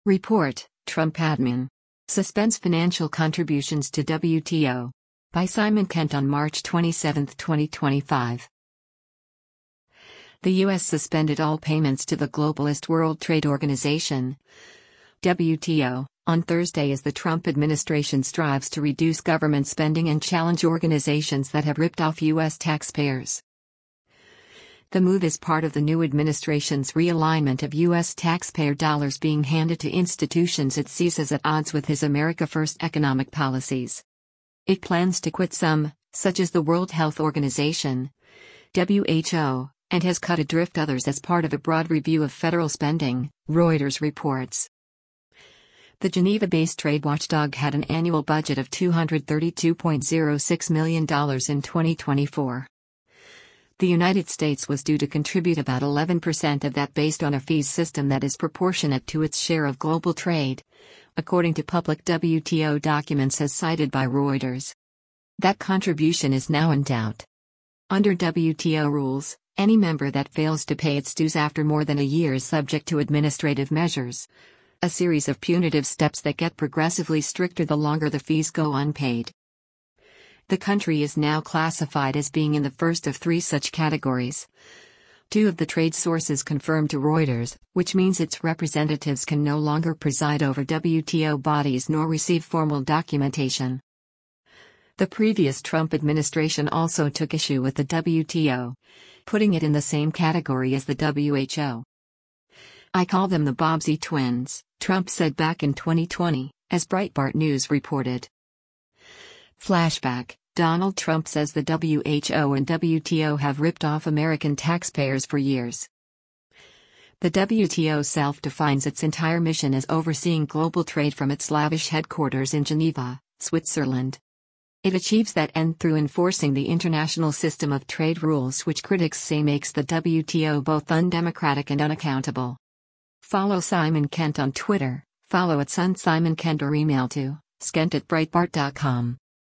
Report, Trump admin. Suspends financial contributions to WTO. By Simon Kent on March 27, 2025. The U.S. suspended all payments to the globalist World Trade Organization, WTO, on Thursday as the Trump administration strives to reduce government spending and challenge organizations that have ripped off U.S. taxpayers. The move is part of the new administration's realignment of U.S. taxpayer dollars being handed to institutions it sees as at odds with his America First economic policies. It plans to quit some, such as the World Health Organization, WHO, and has cut adrift others as part of a broad review of federal spending, Reuters reports. The Geneva-based trade watchdog had an annual budget of $232.06 million in 2024. The United States was due to contribute about 11% of that based on a fees system that is proportionate to its share of global trade, according to public WTO documents as cited by Reuters. That contribution is now in doubt. Under WTO rules, any member that fails to pay its dues after more than a year is subject to administrative measures, a series of punitive steps that get progressively stricter the longer the fees go unpaid. The country is now classified as being in the first of three such categories. Two of the trade sources confirmed to Reuters, which means its representatives can no longer preside over WTO bodies nor receive formal documentation. The previous Trump administration also took issue with the WTO, putting it in the same category as the WHO. "I call them the Bobbsey twins," Trump said back in 2020, as Breitbart News reported. Flashback: Donald Trump says the WHO and WTO have ripped off American taxpayers for years. The WTO self-defines its entire mission as overseeing global trade from its lavish headquarters in Geneva, Switzerland. It achieves that end through enforcing the international system of trade rules which critics say makes the WTO both undemocratic and unaccountable. Follow Simon Kent on Twitter, follow @SunSimonKent or email to skent@breitbart.com.